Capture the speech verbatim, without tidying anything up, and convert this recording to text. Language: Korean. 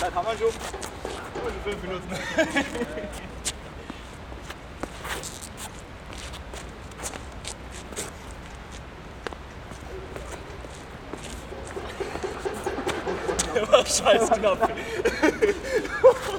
Ja, gammel schon. Also fünf Minuten. Der war scheiß knapp.